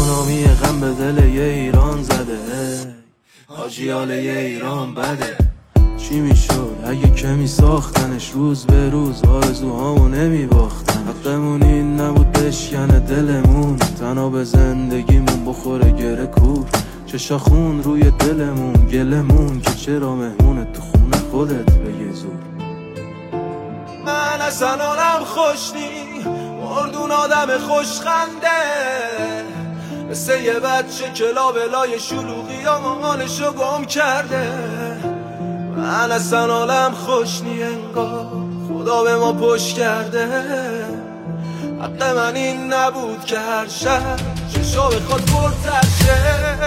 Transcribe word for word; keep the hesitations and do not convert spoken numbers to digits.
سونامی غم به دل یه ایران زده، حاجیال یه ایران بده. چی میشد اگه کمی ساختنش، روز به روز آرزوهامو نمیباختن. حقمون این نبود بشکنه دلمون، تنها به زندگیمون بخوره گره کور. چشا خون روی دلمون، گلمون که چرا مهمونت تو خونه خودت بگه زور. من اصلا آنم خوش نی مردون آدم خوشخنده، مثل یه بچه که لابلای شلوغی ها مامانشو گم کرده. من اصلا حالم خوش نی انگار خدا به ما پشت کرده. حق من این نبود که هر شب چشا بخواد پرتر شه.